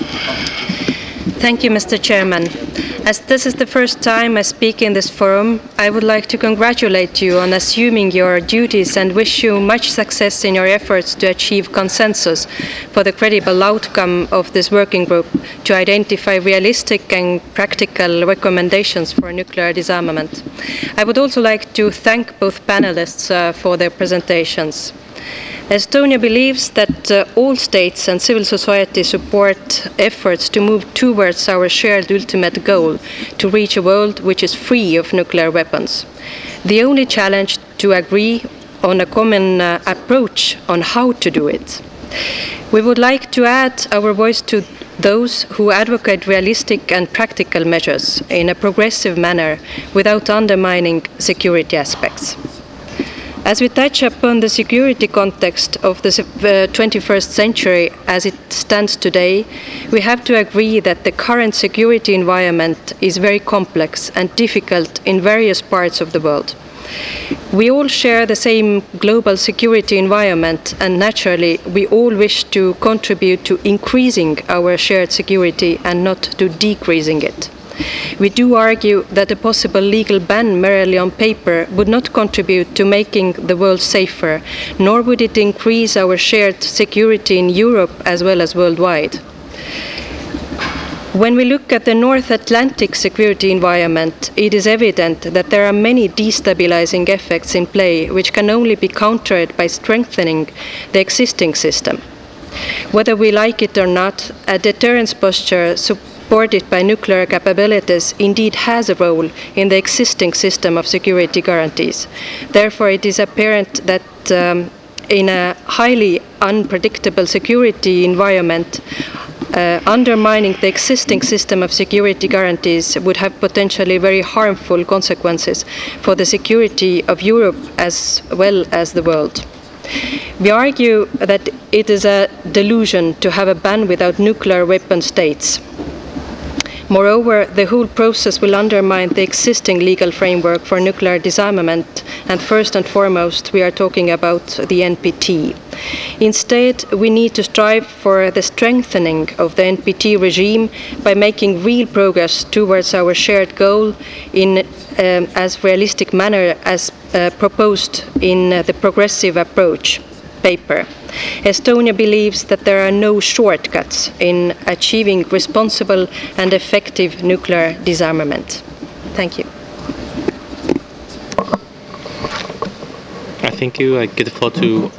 Thank you, Mr. Chairman. As this is the first time I speak in this forum, I would like to congratulate you on assuming your duties and wish you much success in your efforts to achieve consensus for the credible outcome of this working group to identify realistic and practical recommendations for nuclear disarmament. I would also like to thank both panelists for their presentations. Estonia believes that all states and civil society support efforts to move towards our shared ultimate goal to reach a world which is free of nuclear weapons. The only challenge to agree on a common approach on how to do it. We would like to add our voice to those who advocate realistic and practical measures in a progressive manner without undermining security aspects. As we touch upon the security context of the 21st century as it stands today, we have to agree that the current security environment is very complex and difficult in various parts of the world. We all share the same global security environment, and naturally, we all wish to contribute to increasing our shared security and not to decreasing it. We do argue that a possible legal ban merely on paper would not contribute to making the world safer, nor would it increase our shared security in Europe as well as worldwide. When we look at the North Atlantic security environment, it is evident that there are many destabilizing effects in play which can only be countered by strengthening the existing system. Whether we like it or not, a deterrence posture supported by nuclear capabilities indeed has a role in the existing system of security guarantees. Therefore, it is apparent that in a highly unpredictable security environment, undermining the existing system of security guarantees would have potentially very harmful consequences for the security of Europe as well as the world. We argue that it is a delusion to have a ban without nuclear weapon states. Moreover, the whole process will undermine the existing legal framework for nuclear disarmament, and first and foremost, we are talking about the NPT. Instead, we need to strive for the strengthening of the NPT regime by making real progress towards our shared goal in as realistic manner as proposed in the progressive approach paper. Estonia believes that there are no shortcuts in achieving responsible and effective nuclear disarmament. Thank you. Thank you. I give the floor to